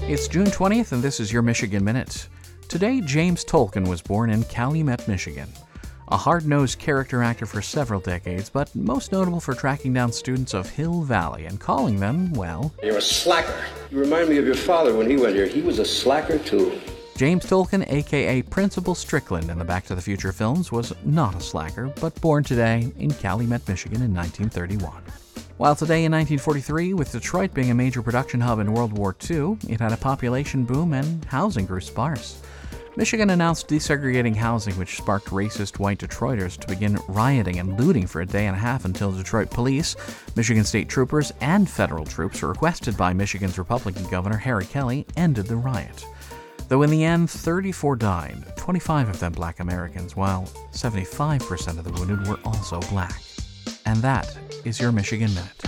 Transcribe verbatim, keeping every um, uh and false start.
It's June twentieth, and this is your Michigan Minute. Today, James Tolkan was born in Calumet, Michigan. A hard-nosed character actor for several decades, but most notable for tracking down students of Hill Valley and calling them, well... You're a slacker. You remind me of your father when he went here. He was a slacker, too. James Tolkan, a k a. Principal Strickland in the Back to the Future films, was not a slacker, but born today in Calumet, Michigan in nineteen thirty-one. While today in nineteen forty-three, with Detroit being a major production hub in World War Two, it had a population boom and housing grew sparse. Michigan announced desegregating housing, which sparked racist white Detroiters to begin rioting and looting for a day and a half until Detroit police, Michigan state troopers, and federal troops, requested by Michigan's Republican Governor Harry Kelly, ended the riot. Though in the end, thirty-four died, twenty-five of them black Americans, while seventy-five percent of the wounded were also black. And that is your Michigan Minute.